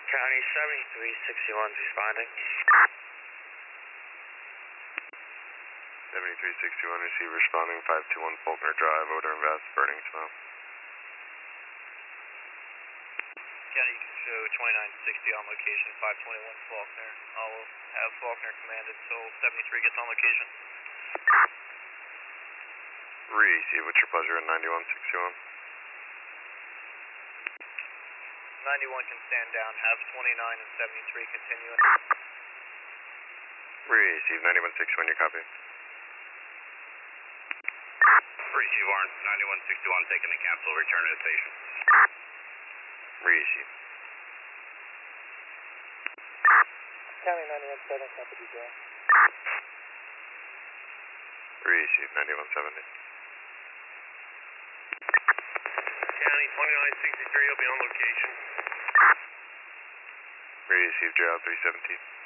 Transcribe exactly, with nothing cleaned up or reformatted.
County seventy-three sixty-one responding. seventy-three sixty-one, receive responding five two one Faulkner Drive, odor and vast burning smell. County, you can show twenty-nine sixty on location, five twenty-one Faulkner. I'll have Faulkner command until seventy-three gets on location. Receive, what's your pleasure at ninety-one sixty-one? ninety-one can stand down, have twenty-nine and seventy-three continuing. Receive, ninety-one sixty-one, your copy. Receive, Warren, ninety-one sixty-one, taking the cancel, return to the station. Receive. County ninety-one seven, copy D J. Receive, ninety-one seventy. County twenty-nine sixty-three, will be on location. Receive, J L three seventeen.